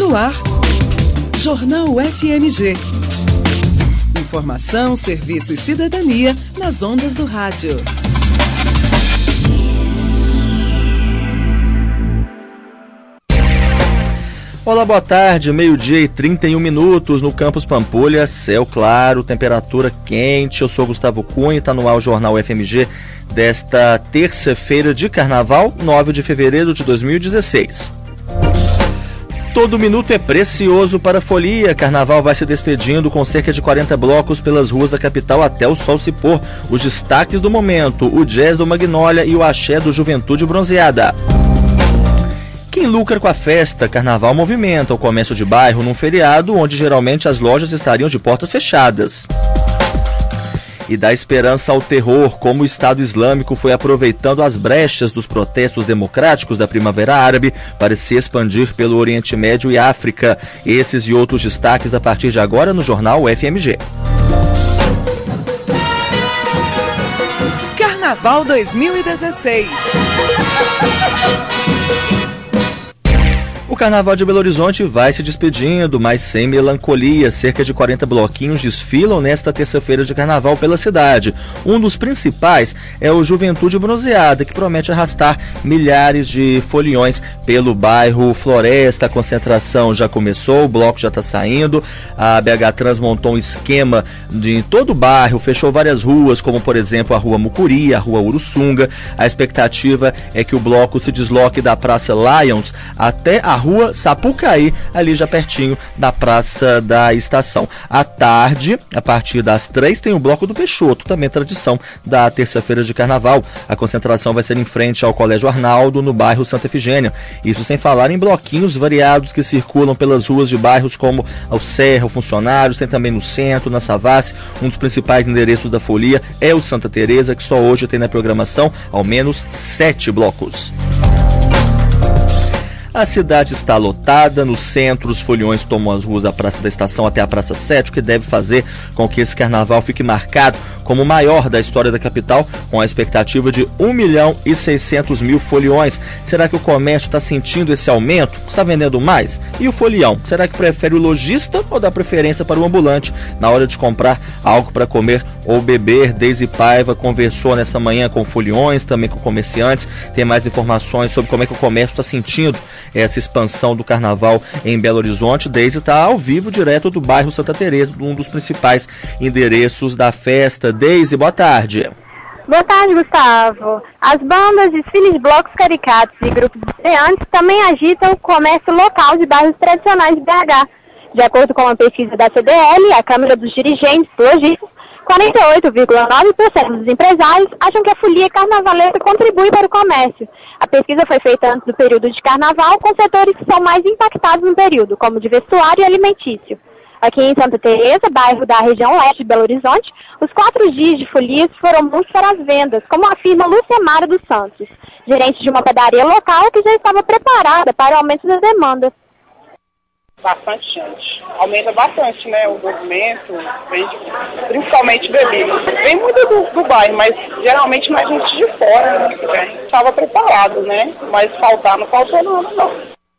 No ar, Jornal FMG. Informação, serviço e cidadania nas ondas do rádio. Olá, boa tarde, 12h31 no Campus Pampulha, céu claro, temperatura quente. Eu sou Gustavo Cunha e está no ar o Jornal FMG desta terça-feira de Carnaval, 9 de fevereiro de 2016. Todo minuto é precioso para a folia. Carnaval vai se despedindo com cerca de 40 blocos pelas ruas da capital até o sol se pôr. Os destaques do momento: o jazz do Magnólia e o axé do Juventude Bronzeada. Quem lucra com a festa? Carnaval movimenta o comércio de bairro num feriado onde geralmente as lojas estariam de portas fechadas. E dá esperança ao terror, como o Estado Islâmico foi aproveitando as brechas dos protestos democráticos da Primavera Árabe para se expandir pelo Oriente Médio e África. Esses e outros destaques a partir de agora no Jornal FMG. Carnaval 2016. O Carnaval de Belo Horizonte vai se despedindo, mas sem melancolia. Cerca de 40 bloquinhos desfilam nesta terça-feira de Carnaval pela cidade. Um dos principais é o Juventude Bronzeada, que promete arrastar milhares de foliões pelo bairro Floresta. A concentração já começou, o bloco já está saindo. A BH Trans montou um esquema de todo o bairro, fechou várias ruas, como por exemplo a Rua Mucuri, a Rua Uruçunga. A expectativa é que o bloco se desloque da Praça Lions até a Rua Sapucaí, ali já pertinho da Praça da Estação. À tarde, a partir das 3, tem o Bloco do Peixoto, também tradição da terça-feira de Carnaval. A concentração vai ser em frente ao Colégio Arnaldo, no bairro Santa Efigênia. Isso sem falar em bloquinhos variados que circulam pelas ruas de bairros como ao Serra, o Funcionários, tem também no centro, na Savassi. Um dos principais endereços da folia é o Santa Teresa, que só hoje tem na programação ao menos 7 blocos. A cidade está lotada, no centro os foliões tomam as ruas da Praça da Estação até a Praça 7, o que deve fazer com que esse carnaval fique marcado como o maior da história da capital, com a expectativa de 1.600.000 foliões. Será que o comércio está sentindo esse aumento? Está vendendo mais? E o folião? Será que prefere o lojista ou dá preferência para o ambulante na hora de comprar algo para comer ou beber? Deise Paiva conversou nessa manhã com foliões, também com comerciantes. Tem mais informações sobre como é que o comércio está sentindo essa expansão do carnaval em Belo Horizonte. Deise está ao vivo, direto do bairro Santa Teresa, um dos principais endereços da festa. Deise, boa tarde. Boa tarde, Gustavo. As bandas, desfiles de blocos caricatos e grupos de estreantes também agitam o comércio local de bairros tradicionais de BH. De acordo com uma pesquisa da CDL, a Câmara dos Dirigentes Lojistas, 48,9% dos empresários acham que a folia carnavalesca contribui para o comércio. A pesquisa foi feita antes do período de carnaval, com setores que são mais impactados no período, como de vestuário e alimentício. Aqui em Santa Teresa, bairro da região leste de Belo Horizonte, os 4 dias de folias foram bons para as vendas, como afirma Lúcia Mara dos Santos, gerente de uma padaria local que já estava preparada para o aumento da demanda. Bastante gente. Aumenta bastante, né? O movimento, principalmente bebidas. Vem muito do bairro, mas geralmente mais gente de fora, né? Estava preparado, né? Mas faltar não faltou nada, não.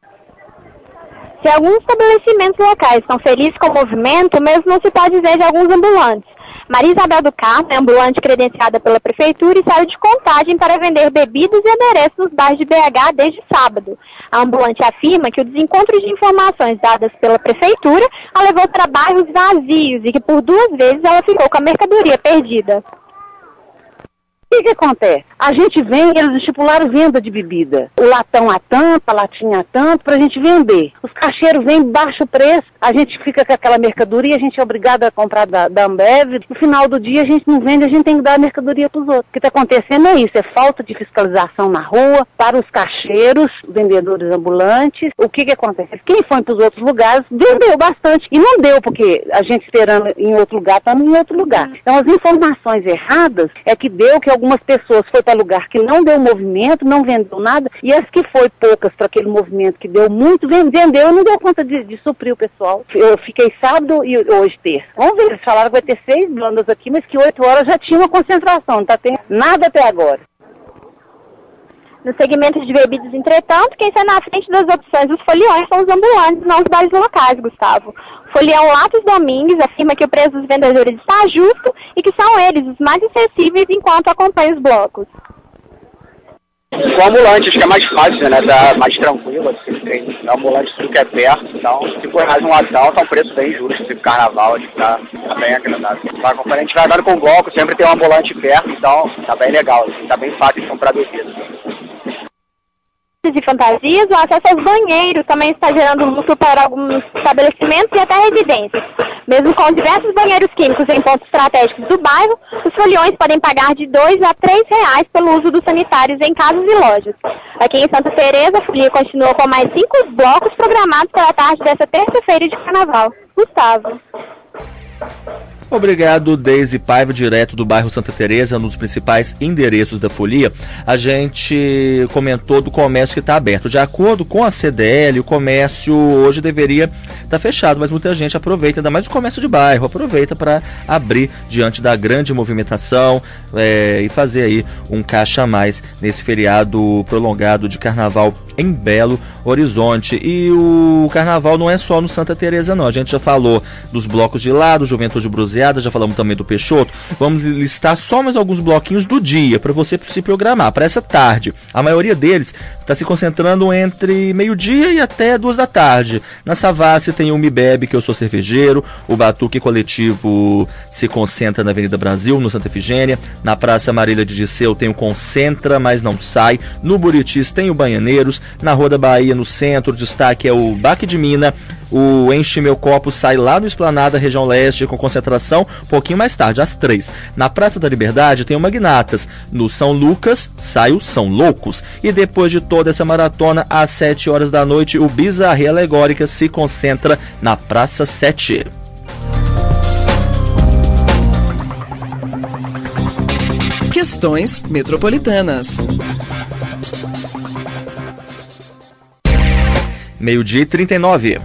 Se alguns estabelecimentos locais estão felizes com o movimento, mesmo não se pode dizer de alguns ambulantes. Maria Isabel do Carmo é ambulante credenciada pela Prefeitura e saiu de Contagem para vender bebidas e adereços nos bairros de BH desde sábado. A ambulante afirma que o desencontro de informações dadas pela Prefeitura a levou para bairros vazios e que por 2 vezes ela ficou com a mercadoria perdida. O que acontece? A gente vem, eles estipularam venda de bebida. O latão a tanto, a latinha a tanto, pra gente vender. Os caixeiros vêm baixo preço, a gente fica com aquela mercadoria, a gente é obrigado a comprar da Ambev. No final do dia a gente não vende, a gente tem que dar a mercadoria pros outros. O que está acontecendo é isso, é falta de fiscalização na rua, para os caixeiros, vendedores ambulantes. O que acontece? Quem foi pros outros lugares, vendeu bastante. E não deu, porque a gente esperando em outro lugar, estamos em outro lugar. Então as informações erradas é que deu que algumas pessoas foi para lugar que não deu movimento, não vendeu nada, e as que foi poucas para aquele movimento que deu muito, vendeu e não deu conta de suprir o pessoal. Eu fiquei sábado e hoje terça. Vamos ver, eles falaram que vai ter 6 bandas aqui, mas que 8 horas já tinha uma concentração, não está tendo nada até agora. No segmento de bebidas, entretanto, quem sai na frente das opções dos foliões são os ambulantes, não os bares locais, Gustavo. O folião Latos Domingues afirma que o preço dos vendedores está justo e que são eles os mais acessíveis enquanto acompanham os blocos. O ambulante, acho que é mais fácil, né? Tá mais tranquilo, assim, tem ambulante tudo que é perto, então, se for mais um latão, tá um preço bem justo, tipo carnaval, acho que tá bem agradável. Quando a gente vai andando com o bloco, sempre tem um ambulante perto, então tá bem legal, assim, tá bem fácil de comprar bebida. De fantasias, o acesso aos banheiros também está gerando lucro para alguns estabelecimentos e até residências. Mesmo com diversos banheiros químicos em pontos estratégicos do bairro, os foliões podem pagar de R$2 a R$3 pelo uso dos sanitários em casas e lojas. Aqui em Santa Teresa, a folia continua com mais 5 blocos programados para a tarde desta terça-feira de carnaval. Gustavo. Obrigado, Deise Paiva, direto do bairro Santa Teresa, nos principais endereços da folia. A gente comentou do comércio que está aberto. De acordo com a CDL, o comércio hoje deveria estar fechado, mas muita gente aproveita, ainda mais o comércio de bairro, aproveita para abrir diante da grande movimentação e fazer aí um caixa a mais nesse feriado prolongado de carnaval em Belo Horizonte. E o carnaval não é só no Santa Teresa, não. A gente já falou dos blocos de lá, do Juventude Bruseada, já falamos também do Peixoto. Vamos listar só mais alguns bloquinhos do dia para você se programar para essa tarde. A maioria deles está se concentrando entre meio-dia e até 2 da tarde. Na Savassi tem o Me Bebe, que eu sou cervejeiro. O Batuque Coletivo se concentra na Avenida Brasil, no Santa Efigênia. Na Praça Marília de Disseu tem o Concentra, mas não sai. No Buritis tem o Banhaneiros. Na Rua da Bahia, no centro, o destaque é o Baque de Mina. O Enche Meu Copo sai lá no Esplanada, região leste, com concentração um pouquinho mais tarde, às 3. Na Praça da Liberdade tem o Magnatas. No São Lucas sai o São Loucos. E depois de toda essa maratona, às 7 horas da noite, o Bizarria Alegórica se concentra na Praça 7. Questões metropolitanas. 12h39.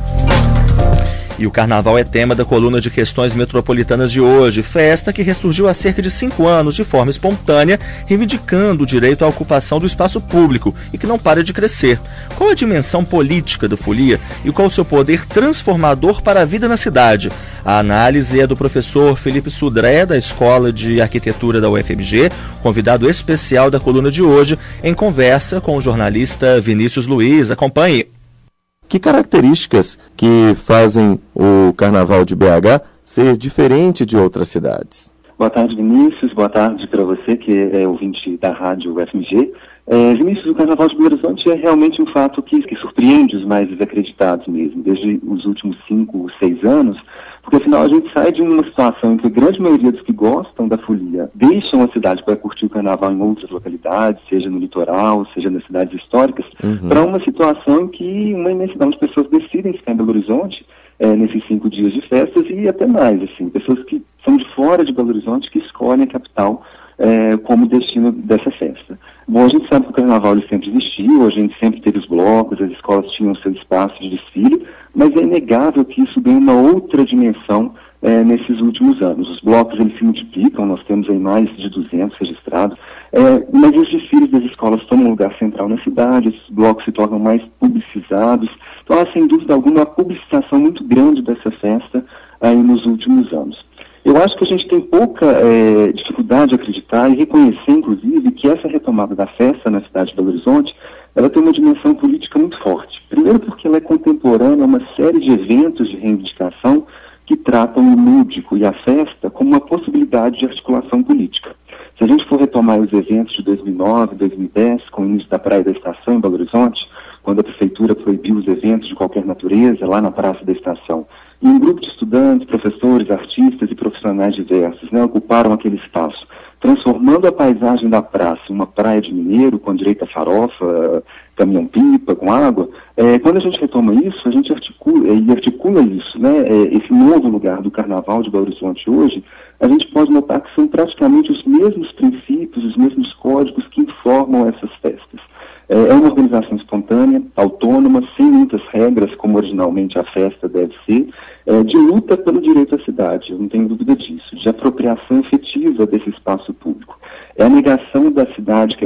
E o carnaval é tema da coluna de questões metropolitanas de hoje, festa que ressurgiu há cerca de 5 anos de forma espontânea, reivindicando o direito à ocupação do espaço público e que não para de crescer. Qual a dimensão política da folia e qual o seu poder transformador para a vida na cidade? A análise é do professor Felipe Sudré, da Escola de Arquitetura da UFMG, convidado especial da coluna de hoje, em conversa com o jornalista Vinícius Luiz. Acompanhe. Que características que fazem o Carnaval de BH ser diferente de outras cidades? Boa tarde, Vinícius. Boa tarde para você, que é ouvinte da rádio UFMG. Vinícius, o Carnaval de Belo Horizonte é realmente um fato que surpreende os mais desacreditados mesmo, desde os últimos 5, 6 anos, porque afinal a gente sai de uma situação em que a grande maioria dos que gostam da folia deixam a cidade para curtir o carnaval em outras localidades, seja no litoral, seja nas cidades históricas, para uma situação em que uma imensidão de pessoas decidem ficar em Belo Horizonte nesses 5 dias de festas e até mais, assim, pessoas que são de fora de Belo Horizonte que escolhem a capital como destino dessa festa. Bom, a gente sabe que o carnaval ele sempre existiu, a gente sempre teve os blocos, as escolas tinham seu espaço de desfile, mas é inegável que isso ganha uma outra dimensão nesses últimos anos. Os blocos eles se multiplicam, nós temos aí mais de 200 registrados, mas os desfiles das escolas tomam um lugar central na cidade, esses blocos se tornam mais publicizados, então há sem dúvida alguma uma publicização muito grande dessa festa aí nos últimos anos. Eu acho que a gente tem pouca dificuldade de acreditar e reconhecer, inclusive, que essa retomada da festa na cidade de Belo Horizonte, ela tem uma dimensão política muito forte. Primeiro porque ela é contemporânea a uma série de eventos de reivindicação que tratam o lúdico e a festa como uma possibilidade de articulação política. Se a gente for retomar os eventos de 2009, 2010, com o início da Praia da Estação em Belo Horizonte, quando a prefeitura proibiu os eventos de qualquer natureza lá na Praça da Estação, e um grupo de estudantes, professores, artistas e profissionais diversos ocuparam aquele espaço, transformando a paisagem da praça em uma praia de mineiro com direito a farofa, caminhão-pipa, com água. Quando a gente retoma isso, a gente articula isso, esse novo lugar do Carnaval de Belo Horizonte hoje, a gente pode notar que são praticamente os mesmos princípios, os mesmos códigos que informam essas festas. É uma organização espontânea, autônoma, sem muitas regras, como originalmente a festa deve ser, de luta pelo direito à cidade, eu não tenho dúvida disso, de apropriação efetiva desse espaço público. É a negação da cidade que é petrificada,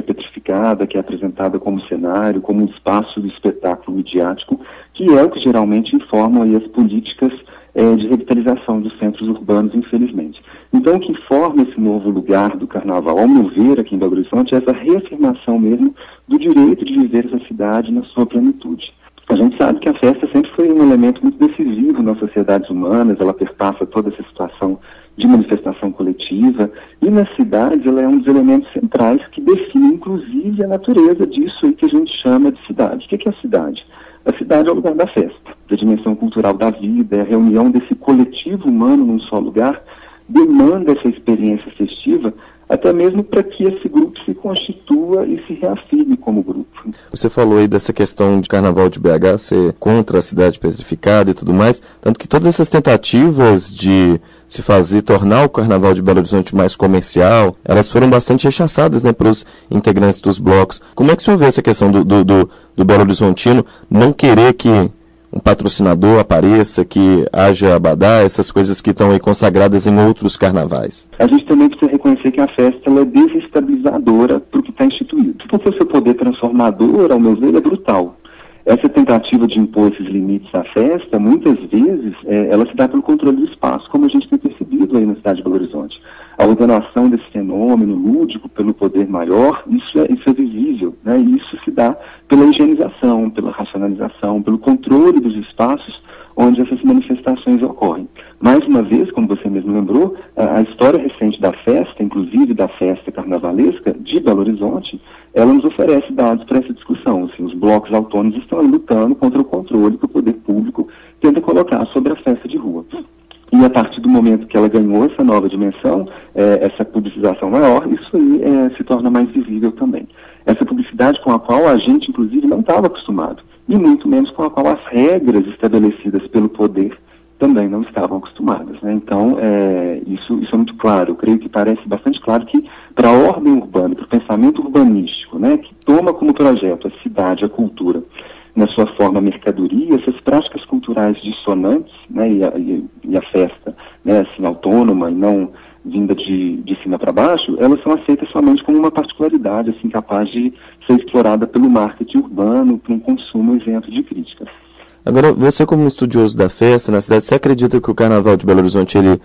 diversificada, que é apresentada como cenário, como um espaço do espetáculo midiático, que é o que geralmente informam aí as políticas de revitalização dos centros urbanos, infelizmente. Então, o que forma esse novo lugar do carnaval, ao meu ver, aqui em Belo Horizonte, é essa reafirmação mesmo do direito de viver essa cidade na sua plenitude. A gente sabe que a festa sempre foi um elemento muito decisivo nas sociedades humanas, ela perpassa toda essa situação de manifestação coletiva, e nas cidades ela é um dos elementos centrais que define, inclusive, a natureza disso aí que a gente chama de cidade. O que é a cidade? A cidade é o lugar da festa, da dimensão cultural da vida, é a reunião desse coletivo humano num só lugar, demanda essa experiência festiva, até mesmo para que esse grupo se constitua e se reafirme como grupo. Você falou aí dessa questão de Carnaval de BH ser contra a cidade petrificada e tudo mais, tanto que todas essas tentativas de se fazer, tornar o Carnaval de Belo Horizonte mais comercial, elas foram bastante rechaçadas, né, para os integrantes dos blocos. Como é que o senhor vê essa questão do Belo Horizontino não querer que um patrocinador apareça, que haja abadá, essas coisas que estão aí consagradas em outros carnavais? A gente também precisa reconhecer que a festa ela é desestabilizadora para o que está instituído. Porque o seu poder transformador, ao meu ver, é brutal. Essa tentativa de impor esses limites à festa, muitas vezes, ela se dá pelo controle do espaço, como a gente tem percebido aí na cidade de Belo Horizonte. A ordenação desse fenômeno lúdico pelo poder maior, isso é visível, né? E isso se dá pela higienização, pela racionalização, pelo controle dos espaços onde essas manifestações ocorrem. Mais uma vez, como você mesmo lembrou, a história recente da festa, inclusive da festa carnavalesca de Belo Horizonte, ela nos oferece dados para essa discussão. Assim, os blocos autônomos estão lutando contra o controle que o poder público tenta colocar sobre a festa de rua. E a partir do momento que ela ganhou essa nova dimensão, essa publicização maior, isso aí se torna mais visível também. Essa publicidade com a qual a gente, inclusive, não estava acostumado, e muito menos com a qual as regras estabelecidas pelo poder também não estavam acostumadas, né? Então, isso é muito claro. Eu creio que parece bastante claro que para a ordem urbana, para o pensamento urbanístico, né, que toma como projeto a cidade, a cultura, na sua forma mercadoria, essas práticas culturais dissonantes, né, e a festa, né, assim, autônoma e não vinda de cima para baixo, elas são aceitas somente como uma particularidade, assim, capaz de ser explorada pelo marketing urbano para um consumo isento de críticas. Agora, você como estudioso da festa na cidade, você acredita que o Carnaval de Belo Horizonte ele,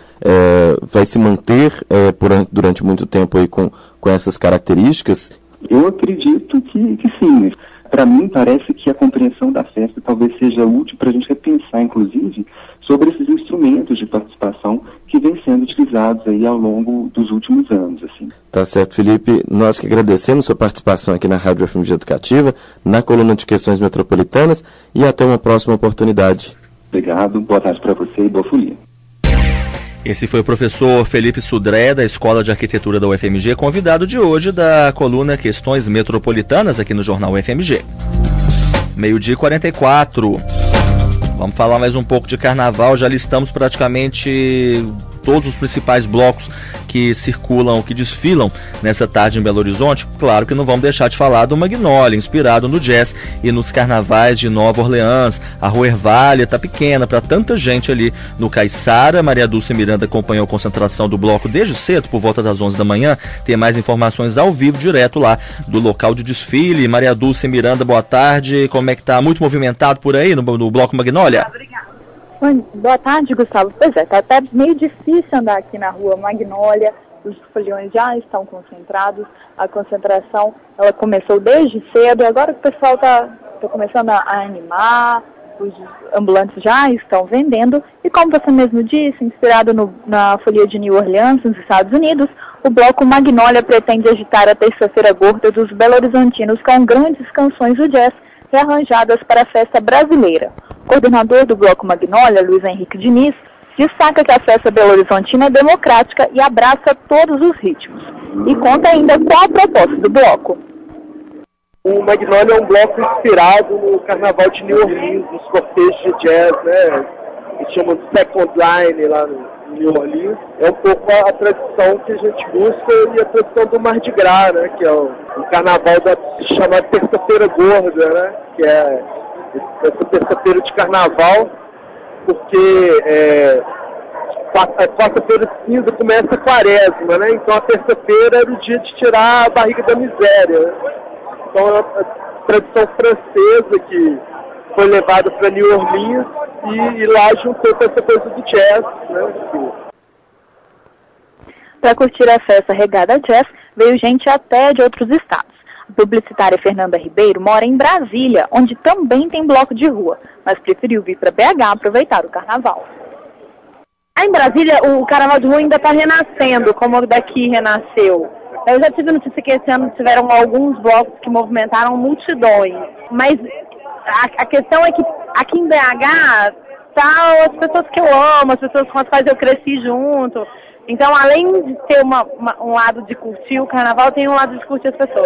vai se manter durante muito tempo aí com essas características? Eu acredito que sim. Para mim, parece que a compreensão da festa talvez seja útil para a gente repensar, inclusive, sobre esses instrumentos de participação que vêm sendo utilizados aí ao longo dos últimos anos. Assim. Tá certo, Felipe. Nós que agradecemos sua participação aqui na Rádio FMG Educativa, na coluna de questões metropolitanas, e até uma próxima oportunidade. Obrigado, boa tarde para você e boa folia. Esse foi o professor Felipe Sudré, da Escola de Arquitetura da UFMG, convidado de hoje da coluna Questões Metropolitanas aqui no Jornal UFMG. 12h44. Vamos falar mais um pouco de carnaval, já listamos praticamente todos os principais blocos que circulam, que desfilam nessa tarde em Belo Horizonte. Claro que não vamos deixar de falar do Magnolia, inspirado no jazz e nos carnavais de Nova Orleans. A Rua Ervalha tá pequena para tanta gente ali no Caiçara. Maria Dulce Miranda acompanhou a concentração do bloco desde cedo, por volta das 11 da manhã. Tem mais informações ao vivo, direto lá do local de desfile. Maria Dulce Miranda, boa tarde. Como é que tá? Muito movimentado por aí no bloco Magnolia? Obrigada. Boa tarde, Gustavo. Pois é, tá até meio difícil andar aqui na Rua Magnolia. Os foliões já estão concentrados. A concentração, ela começou desde cedo. Agora que o pessoal tá começando a animar. Os ambulantes já estão vendendo. E como você mesmo disse, inspirado na folia de New Orleans, nos Estados Unidos, o bloco Magnolia pretende agitar a terça-feira gorda dos belo-horizontinos com grandes canções do jazz rearranjadas para a festa brasileira. O coordenador do bloco Magnolia, Luiz Henrique Diniz, destaca que a festa belo-horizontina é democrática e abraça todos os ritmos. E conta ainda qual a proposta do bloco. O Magnolia é um bloco inspirado no carnaval de New Orleans, nos cortejos de jazz, né? Que chamam de Second Line lá no New Orleans. É um pouco a tradição que a gente busca e a tradição do Mardi Gras, né? Que é o carnaval chamado Terça-feira Gorda, né? Que é essa terça-feira de carnaval, porque a quarta-feira cinza começa a quaresma, né? Então a terça-feira era o dia de tirar a barriga da miséria, né? Então é uma tradição francesa que foi levada para New Orleans e lá juntou com essa coisa do jazz, né? Para curtir a festa regada a jazz, veio gente até de outros estados. A publicitária Fernanda Ribeiro mora em Brasília, onde também tem bloco de rua, mas preferiu vir para BH aproveitar o carnaval. Em Brasília, o carnaval de rua ainda está renascendo, como o daqui renasceu. Eu já tive notícia que esse ano tiveram alguns blocos que movimentaram multidões, mas a questão é que aqui em BH tá as pessoas que eu amo, as pessoas com as quais eu cresci junto. Então, além de ter um lado de curtir o carnaval, tem um lado de curtir as pessoas.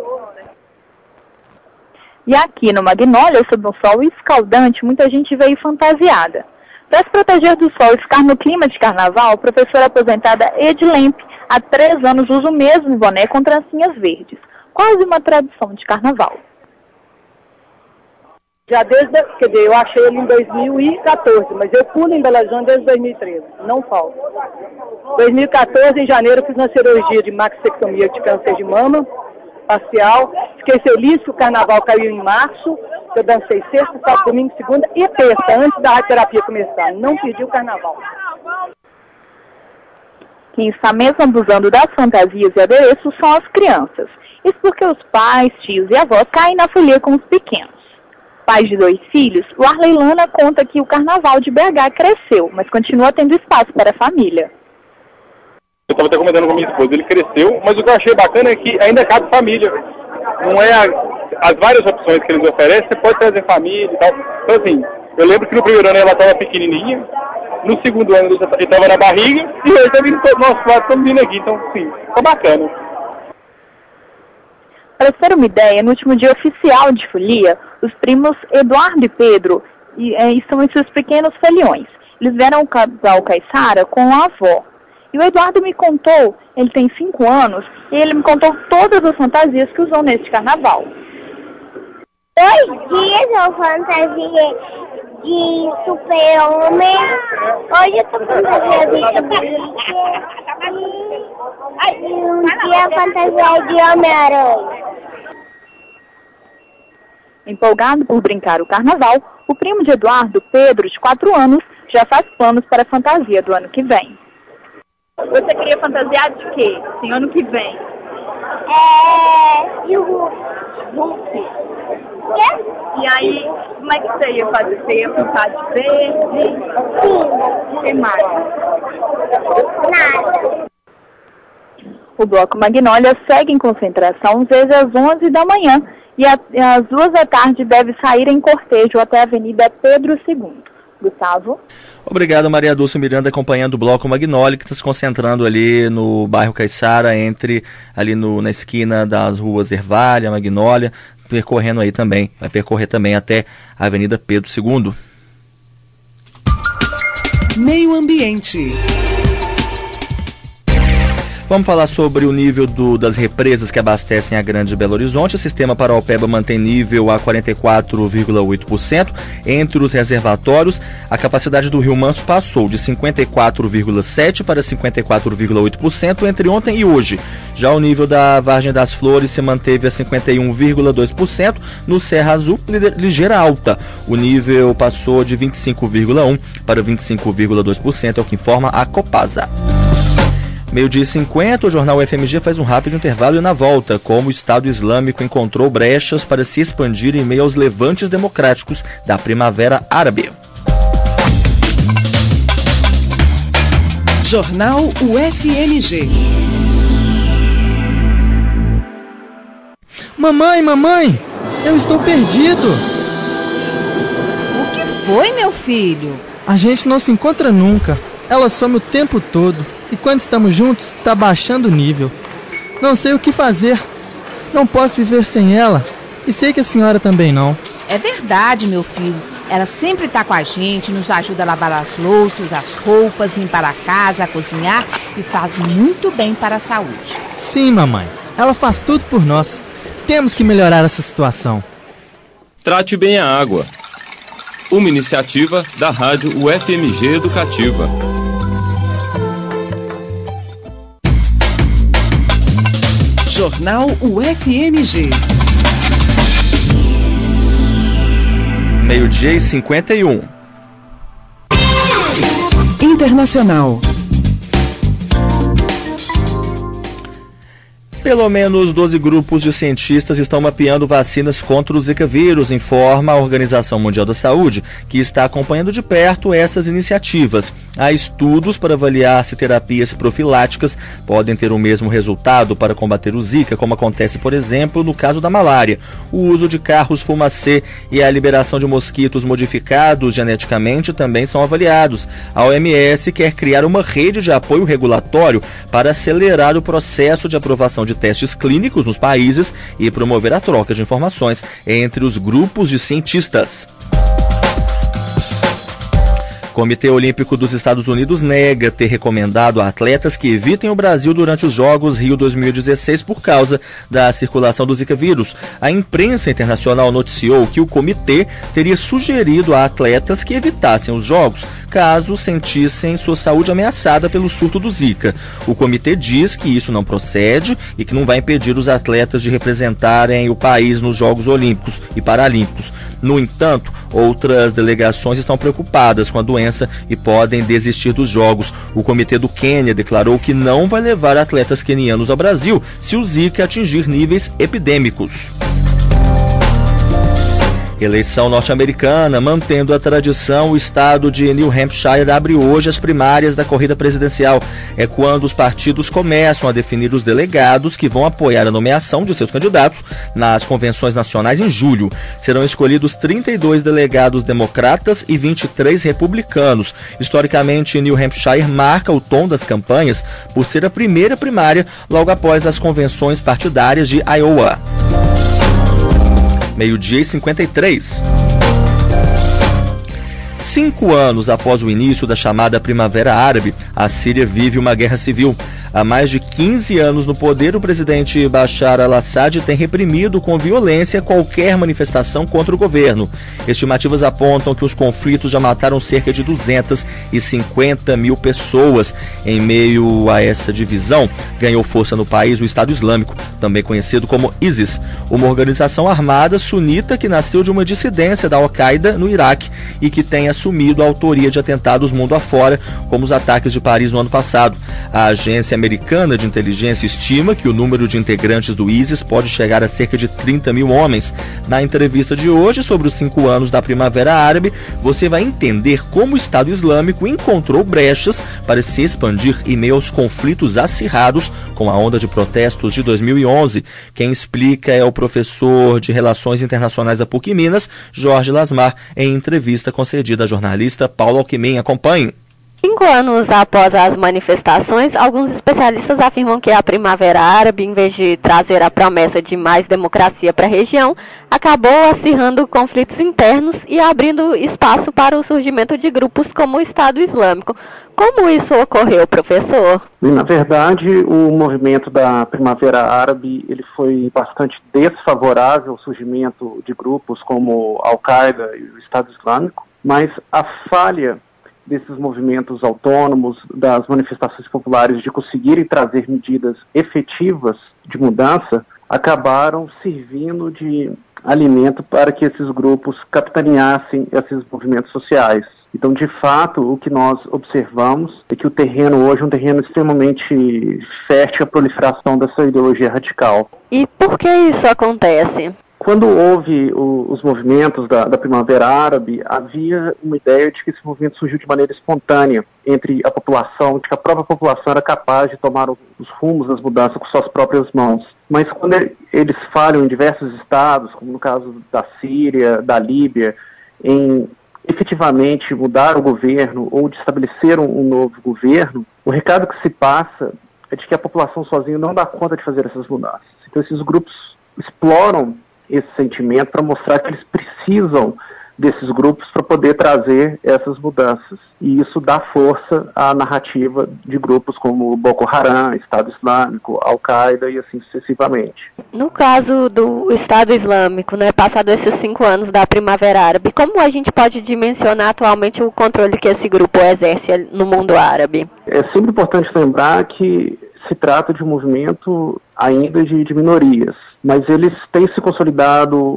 E aqui no Magnólia, sob um sol escaldante, muita gente veio fantasiada. Para se proteger do sol e ficar no clima de carnaval, a professora aposentada Edlemp, há 3 anos, usa o mesmo boné com trancinhas verdes. Quase uma tradição de carnaval. Já eu achei ele em 2014, mas eu pulo em Belo Horizonte desde 2013, não falta. 2014, em janeiro, eu fiz uma cirurgia de maxectomia de câncer de mama parcial. Fiquei feliz que o carnaval caiu em março. Eu dancei sexta, sábado, domingo, segunda e terça, antes da radioterapia começar. Não perdi o carnaval. Quem está mesmo abusando das fantasias e adereços são as crianças. Isso porque os pais, tios e avós caem na folia com os pequenos. Pais de 2 filhos, o Arleilana conta que o carnaval de BH cresceu, mas continua tendo espaço para a família. Eu estava até comentando com a minha esposa, ele cresceu, mas o que eu achei bacana é que ainda cabe família. Não é as várias opções que eles oferecem, você pode trazer família e tal. Então assim, eu lembro que no primeiro ano ela estava pequenininha, no segundo ano ele estava na barriga, e hoje está vindo todo nosso lado, estamos vindo aqui, então sim, tá bacana. Para ter uma ideia, no último dia oficial de folia, os primos Eduardo e Pedro são esses pequenos foliões. Eles vieram ao casal Caiçara com a avó. E o Eduardo me contou, ele tem 5 anos, e ele me contou todas as fantasias que usou neste carnaval. 2 dias eu fantasia de super-homem. Hoje eu tô fantasia de super-homem. E um dia fantasia de Homem-Aranha. Empolgado por brincar o carnaval, o primo de Eduardo, Pedro, de 4 anos, já faz planos para a fantasia do ano que vem. Você queria fantasiar de quê? Sim, ano que vem. E o Hulk. E aí, como é que você ia fazer? Você ia pintar de verde? Sim. O que mais? Nada. O Bloco Magnólia segue em concentração desde as 11 da manhã e às 2 da tarde deve sair em cortejo até a Avenida Pedro II. Gustavo? Obrigado, Maria Dulce Miranda, acompanhando o Bloco Magnólia, que está se concentrando ali no bairro Caiçara, na esquina das ruas Ervalha, Magnólia, percorrendo aí também, vai percorrer também até a Avenida Pedro II. Meio Ambiente. Vamos falar sobre o nível das represas que abastecem a Grande Belo Horizonte. O sistema Paraopeba mantém nível a 44,8%. Entre os reservatórios, a capacidade do Rio Manso passou de 54,7% para 54,8% entre ontem e hoje. Já o nível da Vargem das Flores se manteve a 51,2%. No Serra Azul, ligeira alta. O nível passou de 25,1% para 25,2%, é o que informa a Copasa. 12h50, o jornal FMG faz um rápido intervalo e na volta, como o Estado Islâmico encontrou brechas para se expandir em meio aos levantes democráticos da Primavera Árabe. Jornal UFMG. Mamãe, eu estou perdido. O que foi, meu filho? A gente não se encontra nunca. Ela some o tempo todo. E quando estamos juntos, está baixando o nível. Não sei o que fazer. Não posso viver sem ela. E sei que a senhora também não. É verdade, meu filho. Ela sempre está com a gente, nos ajuda a lavar as louças, as roupas, limpar a casa, cozinhar e faz muito bem para a saúde. Sim, mamãe. Ela faz tudo por nós. Temos que melhorar essa situação. Trate bem a água. Uma iniciativa da Rádio UFMG Educativa. Jornal UFMG. 12:51. Internacional. Pelo menos 12 grupos de cientistas estão mapeando vacinas contra o Zika vírus, informa a Organização Mundial da Saúde, que está acompanhando de perto essas iniciativas. Há estudos para avaliar se terapias profiláticas podem ter o mesmo resultado para combater o Zika, como acontece, por exemplo, no caso da malária. O uso de carros fumacê e a liberação de mosquitos modificados geneticamente também são avaliados. A OMS quer criar uma rede de apoio regulatório para acelerar o processo de aprovação de testes clínicos nos países e promover a troca de informações entre os grupos de cientistas. O Comitê Olímpico dos Estados Unidos nega ter recomendado a atletas que evitem o Brasil durante os Jogos Rio 2016 por causa da circulação do Zika vírus. A imprensa internacional noticiou que o comitê teria sugerido a atletas que evitassem os Jogos caso sentissem sua saúde ameaçada pelo surto do Zika. O comitê diz que isso não procede e que não vai impedir os atletas de representarem o país nos Jogos Olímpicos e Paralímpicos. No entanto, outras delegações estão preocupadas com a doença e podem desistir dos Jogos. O comitê do Quênia declarou que não vai levar atletas quenianos ao Brasil se o Zika atingir níveis epidêmicos. Eleição norte-americana. Mantendo a tradição, o estado de New Hampshire abre hoje as primárias da corrida presidencial. É quando os partidos começam a definir os delegados que vão apoiar a nomeação de seus candidatos nas convenções nacionais em julho. Serão escolhidos 32 delegados democratas e 23 republicanos. Historicamente, New Hampshire marca o tom das campanhas por ser a primeira primária logo após as convenções partidárias de Iowa. 12:53. 5 anos após o início da chamada Primavera Árabe, a Síria vive uma guerra civil. Há mais de 15 anos no poder, o presidente Bashar al-Assad tem reprimido com violência qualquer manifestação contra o governo. Estimativas apontam que os conflitos já mataram cerca de 250 mil pessoas. Em meio a essa divisão, ganhou força no país o Estado Islâmico, também conhecido como ISIS, uma organização armada sunita que nasceu de uma dissidência da Al-Qaeda no Iraque e que tem assumido a autoria de atentados mundo afora, como os ataques de Paris no ano passado. A agência americana de inteligência estima que o número de integrantes do ISIS pode chegar a cerca de 30 mil homens. Na entrevista de hoje, sobre os 5 anos da Primavera Árabe, você vai entender como o Estado Islâmico encontrou brechas para se expandir em meio aos conflitos acirrados com a onda de protestos de 2011. Quem explica é o professor de Relações Internacionais da PUC Minas, Jorge Lasmar, em entrevista concedida à jornalista Paulo Alckmin. Acompanhe. 5 anos após as manifestações, alguns especialistas afirmam que a Primavera Árabe, em vez de trazer a promessa de mais democracia para a região, acabou acirrando conflitos internos e abrindo espaço para o surgimento de grupos como o Estado Islâmico. Como isso ocorreu, professor? Na verdade, o movimento da Primavera Árabe ele foi bastante desfavorável ao surgimento de grupos como Al-Qaeda e o Estado Islâmico, mas a falha desses movimentos autônomos, das manifestações populares, de conseguirem trazer medidas efetivas de mudança, acabaram servindo de alimento para que esses grupos capitaneassem esses movimentos sociais. Então, de fato, o que nós observamos é que o terreno hoje é um terreno extremamente fértil à proliferação dessa ideologia radical. E por que isso acontece? Quando houve os movimentos da Primavera Árabe, havia uma ideia de que esse movimento surgiu de maneira espontânea entre a população, de que a própria população era capaz de tomar os rumos das mudanças com suas próprias mãos. Mas quando eles falham em diversos estados, como no caso da Síria, da Líbia, em efetivamente mudar o governo ou de estabelecer um novo governo, o recado que se passa é de que a população sozinha não dá conta de fazer essas mudanças. Então esses grupos exploram esse sentimento para mostrar que eles precisam desses grupos para poder trazer essas mudanças. E isso dá força à narrativa de grupos como Boko Haram, Estado Islâmico, Al-Qaeda e assim sucessivamente. No caso do Estado Islâmico, passado esses 5 anos da Primavera Árabe, como a gente pode dimensionar atualmente o controle que esse grupo exerce no mundo árabe? É sempre importante lembrar que se trata de um movimento ainda de minorias, mas eles têm se consolidado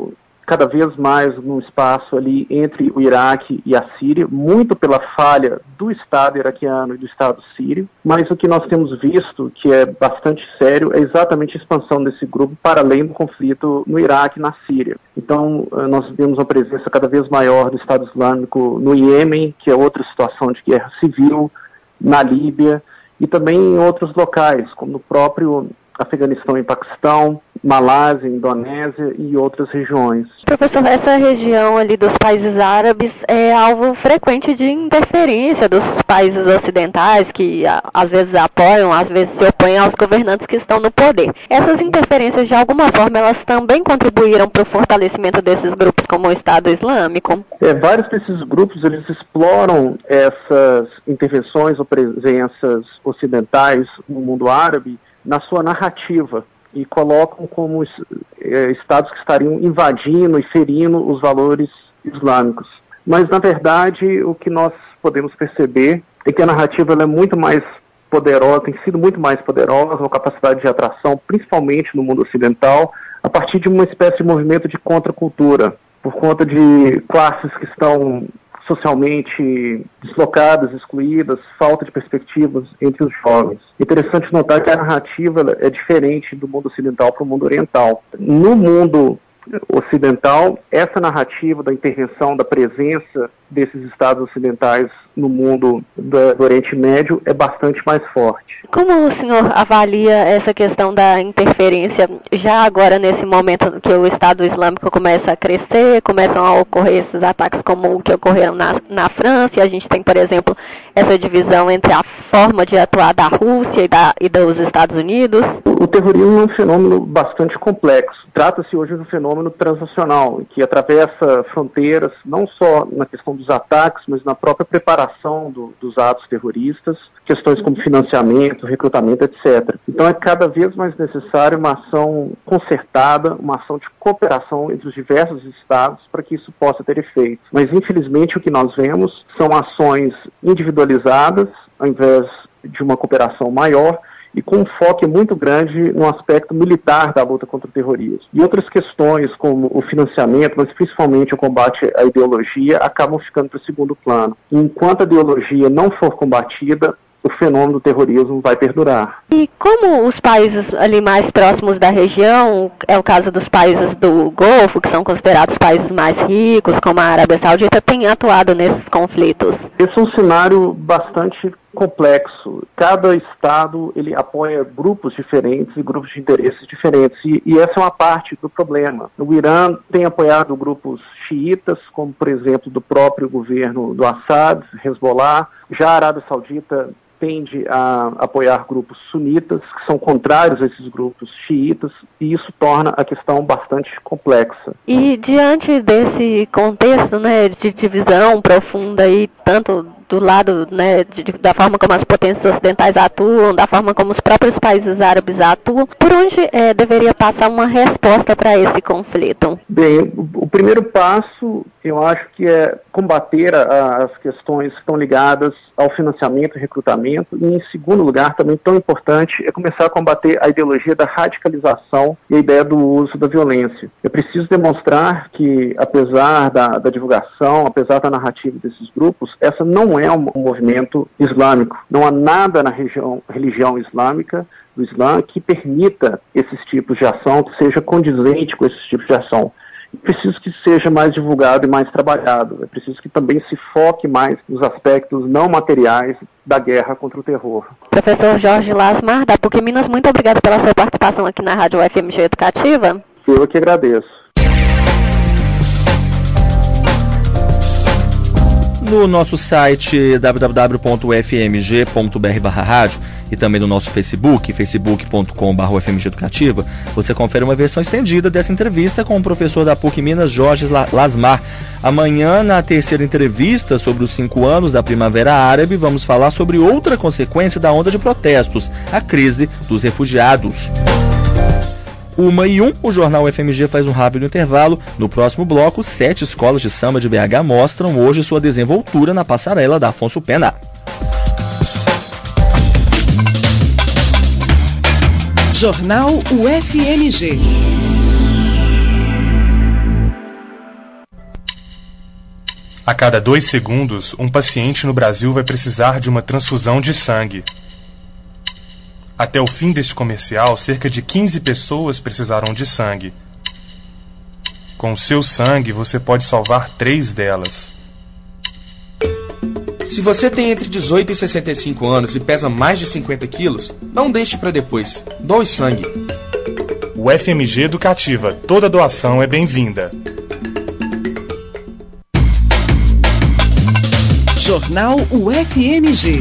cada vez mais num espaço ali entre o Iraque e a Síria, muito pela falha do Estado iraquiano e do Estado sírio, mas o que nós temos visto, que é bastante sério, é exatamente a expansão desse grupo para além do conflito no Iraque e na Síria. Então, nós vemos uma presença cada vez maior do Estado Islâmico no Iêmen, que é outra situação de guerra civil, na Líbia, e também em outros locais, como no próprio Afeganistão e Paquistão, Malásia, Indonésia e outras regiões. Professor, essa região ali dos países árabes é alvo frequente de interferência dos países ocidentais, que às vezes apoiam, às vezes se opõem aos governantes que estão no poder. Essas interferências, de alguma forma, elas também contribuíram para o fortalecimento desses grupos como o Estado Islâmico? Vários desses grupos, eles exploram essas intervenções ou presenças ocidentais no mundo árabe na sua narrativa, e colocam como estados que estariam invadindo e ferindo os valores islâmicos. Mas, na verdade, o que nós podemos perceber é que a narrativa ela é muito mais poderosa, tem sido muito mais poderosa, uma capacidade de atração, principalmente no mundo ocidental, a partir de uma espécie de movimento de contracultura, por conta de classes que estão socialmente deslocadas, excluídas, falta de perspectivas entre os jovens. Interessante notar que a narrativa é diferente do mundo ocidental para o mundo oriental. No mundo ocidental, essa narrativa da intervenção, da presença desses estados ocidentais no mundo do Oriente Médio é bastante mais forte. Como o senhor avalia essa questão da interferência já agora nesse momento que o Estado Islâmico começa a crescer, começam a ocorrer esses ataques como o que ocorreram na França, e a gente tem, por exemplo, essa divisão entre a forma de atuar da Rússia e dos Estados Unidos? O terrorismo é um fenômeno bastante complexo. Trata-se hoje de um fenômeno transnacional, que atravessa fronteiras, não só na questão dos ataques, mas na própria preparação dos atos terroristas, questões como financiamento, recrutamento, etc. Então é cada vez mais necessária uma ação concertada, uma ação de cooperação entre os diversos estados para que isso possa ter efeito. Mas infelizmente o que nós vemos são ações individualizadas, ao invés de uma cooperação maior, e com um foco muito grande no aspecto militar da luta contra o terrorismo. E outras questões, como o financiamento, mas principalmente o combate à ideologia, acabam ficando para o segundo plano. E enquanto a ideologia não for combatida, o fenômeno do terrorismo vai perdurar. E como os países ali mais próximos da região, é o caso dos países do Golfo, que são considerados países mais ricos, como a Arábia Saudita, têm atuado nesses conflitos? Esse é um cenário bastante complexo. Cada estado ele apoia grupos diferentes e grupos de interesses diferentes, e essa é uma parte do problema. O Irã tem apoiado grupos xiitas, como por exemplo do próprio governo do Assad, Hezbollah. Já a Arábia Saudita tende a apoiar grupos sunitas, que são contrários a esses grupos xiitas, e isso torna a questão bastante complexa. E diante desse contexto, né, de divisão profunda aí, tanto do lado, né, da forma como as potências ocidentais atuam, da forma como os próprios países árabes atuam, por onde deveria passar uma resposta para esse conflito? Bem, o primeiro passo, eu acho que é combater as questões que estão ligadas ao financiamento e recrutamento, e em segundo lugar, também tão importante, é começar a combater a ideologia da radicalização e a ideia do uso da violência. É preciso demonstrar que, apesar da divulgação, apesar da narrativa desses grupos, essa não é um movimento islâmico. Não há nada na religião islâmica, do Islã, que permita esses tipos de ação, que seja condizente com esses tipos de ação. É preciso que seja mais divulgado e mais trabalhado. É preciso que também se foque mais nos aspectos não materiais da guerra contra o terror. Professor Jorge Lasmar, da PUC Minas, muito obrigado pela sua participação aqui na Rádio UFMG Educativa. Eu que agradeço. No nosso site www.ufmg.br/rádio e também no nosso Facebook, facebook.com/ufmgeeducativa, você confere uma versão estendida dessa entrevista com o professor da PUC Minas, Jorge Lasmar. Amanhã, na terceira entrevista sobre os 5 anos da Primavera Árabe, vamos falar sobre outra consequência da onda de protestos, a crise dos refugiados. 1h01, o Jornal UFMG faz um rápido intervalo. No próximo bloco, 7 escolas de samba de BH mostram hoje sua desenvoltura na passarela da Afonso Pena. Jornal UFMG. A cada 2 segundos, um paciente no Brasil vai precisar de uma transfusão de sangue. Até o fim deste comercial, cerca de 15 pessoas precisarão de sangue. Com o seu sangue, você pode salvar 3 delas. Se você tem entre 18 e 65 anos e pesa mais de 50 quilos, não deixe para depois. Doe sangue. O FMG Educativa. Toda doação é bem-vinda. Jornal UFMG.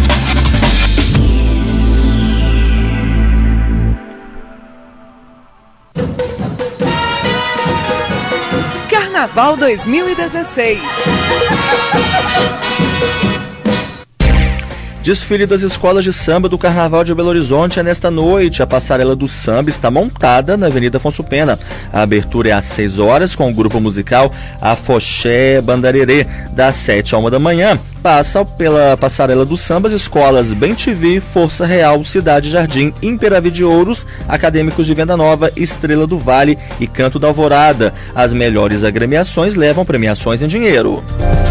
Carnaval 2016. Desfile das escolas de samba do Carnaval de Belo Horizonte é nesta noite. A passarela do samba está montada na Avenida Afonso Pena. A abertura é às 6 horas com o grupo musical Afoxé Bandarerê, das 7 à 1 da manhã. Passa pela passarela do samba as escolas Bem TV, Força Real, Cidade Jardim, Imperavi de Ouros, Acadêmicos de Venda Nova, Estrela do Vale e Canto da Alvorada. As melhores agremiações levam premiações em dinheiro.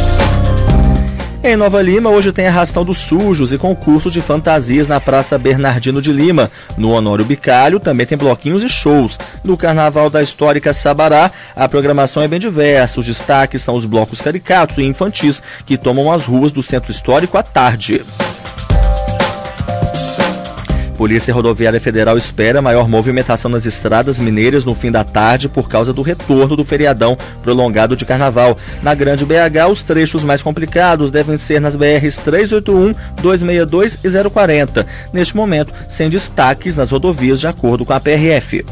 Em Nova Lima, hoje tem Arrastão dos Sujos e concurso de fantasias na Praça Bernardino de Lima. No Honório Bicalho também tem bloquinhos e shows. No Carnaval da Histórica Sabará, a programação é bem diversa. Os destaques são os blocos caricatos e infantis, que tomam as ruas do Centro Histórico à tarde. Polícia Rodoviária Federal espera maior movimentação nas estradas mineiras no fim da tarde por causa do retorno do feriadão prolongado de Carnaval. Na Grande BH, os trechos mais complicados devem ser nas BRs 381, 262 e 040. Neste momento, sem destaques nas rodovias de acordo com a PRF.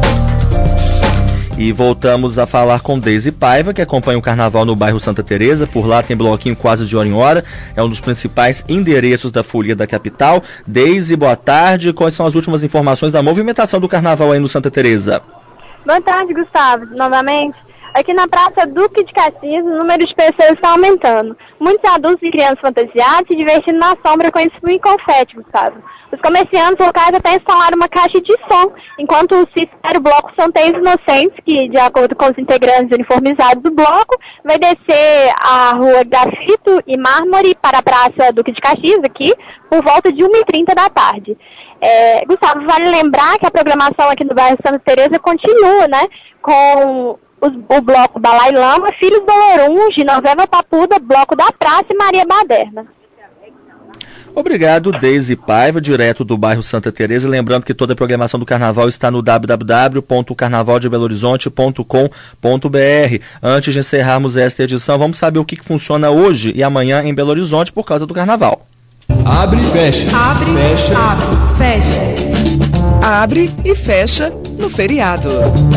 E voltamos a falar com Deise Paiva, que acompanha o Carnaval no bairro Santa Teresa. Por lá tem bloquinho quase de hora em hora. É um dos principais endereços da folia da capital. Deise, boa tarde. Quais são as últimas informações da movimentação do Carnaval aí no Santa Teresa? Boa tarde, Gustavo. Novamente. Aqui na Praça Duque de Caxias, o número de pessoas está aumentando. Muitos adultos e crianças fantasiados se divertindo na sombra com esse e confete, Gustavo. Os comerciantes locais até instalaram uma caixa de som, enquanto se espera o bloco Santeiros Inocentes, que, de acordo com os integrantes uniformizados do bloco, vai descer a rua Grafito e Mármore para a Praça Duque de Caxias, aqui, por volta de 1h30 da tarde. Gustavo, vale lembrar que a programação aqui no bairro Santa Teresa continua, né, com o bloco Balai Lama, Filhos do Olorunge, Novela Papuda, Bloco da Praça e Maria Baderna. Obrigado, Deise Paiva, direto do bairro Santa Teresa. Lembrando que toda a programação do Carnaval está no www.carnavaldebelohorizonte.com.br. Antes de encerrarmos esta edição, vamos saber o que funciona hoje e amanhã em Belo Horizonte por causa do Carnaval. Abre e fecha. Abre, fecha. Abre, fecha. Abre e fecha no feriado.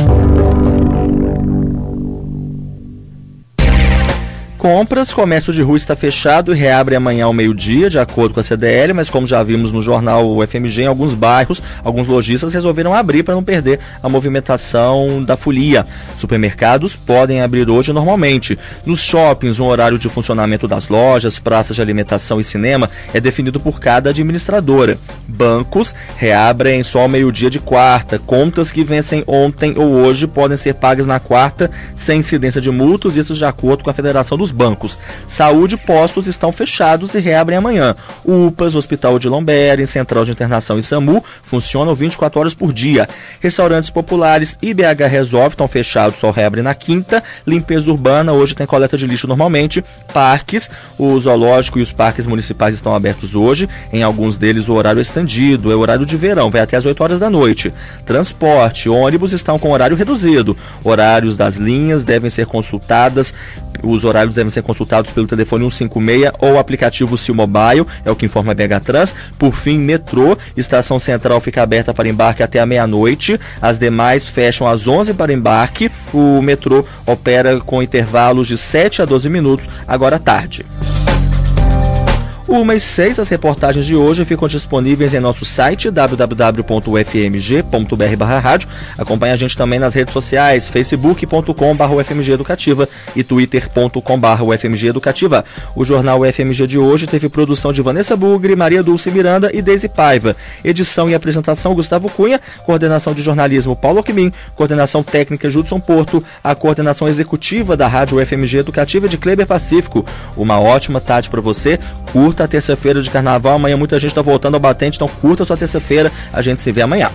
Compras, comércio de rua está fechado e reabre amanhã ao meio-dia, de acordo com a CDL, mas como já vimos no jornal UFMG, em alguns bairros, alguns lojistas resolveram abrir para não perder a movimentação da folia. Supermercados podem abrir hoje normalmente. Nos shoppings, o horário de funcionamento das lojas, praças de alimentação e cinema é definido por cada administradora. Bancos reabrem só ao meio-dia de quarta. Contas que vencem ontem ou hoje podem ser pagas na quarta, sem incidência de multas, isso de acordo com a Federação dos Bancos. Saúde e postos estão fechados e reabrem amanhã. UPAs, Hospital de Lombeira, Central de Internação e SAMU funcionam 24 horas por dia. Restaurantes populares e BH Resolve estão fechados, só reabrem na quinta. Limpeza urbana, hoje tem coleta de lixo normalmente. Parques, o zoológico e os parques municipais estão abertos hoje. Em alguns deles o horário é estendido, é horário de verão, vai até às 8 horas da noite. Transporte, ônibus estão com horário reduzido. Horários das linhas devem ser consultadas. Os horários devem ser consultados pelo telefone 156 ou aplicativo Sil Mobile, é o que informa a BH Trans. Por fim, metrô, estação central fica aberta para embarque até a meia-noite, as demais fecham às 11 para embarque. O metrô opera com intervalos de 7 a 12 minutos, agora à tarde. 1h06, as reportagens de hoje ficam disponíveis em nosso site www.ufmg.br/rádio. Acompanhe a gente também nas redes sociais, facebook.com/UFMG Educativa e twitter.com/UFMG Educativa. O jornal UFMG de hoje teve produção de Vanessa Bugre, Maria Dulce Miranda e Deise Paiva. Edição e apresentação Gustavo Cunha, coordenação de jornalismo Paulo Alckmin, coordenação técnica Judson Porto, a coordenação executiva da Rádio UFMG Educativa de Kleber Pacífico. Uma ótima tarde para você, curta a terça-feira de carnaval, amanhã muita gente está voltando ao batente, então curta a sua terça-feira, a gente se vê amanhã.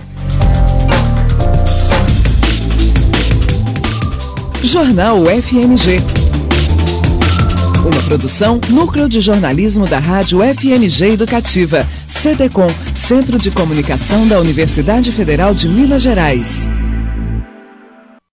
Jornal UFMG. Uma produção Núcleo de Jornalismo da Rádio UFMG Educativa. CDCom, Centro de Comunicação da Universidade Federal de Minas Gerais.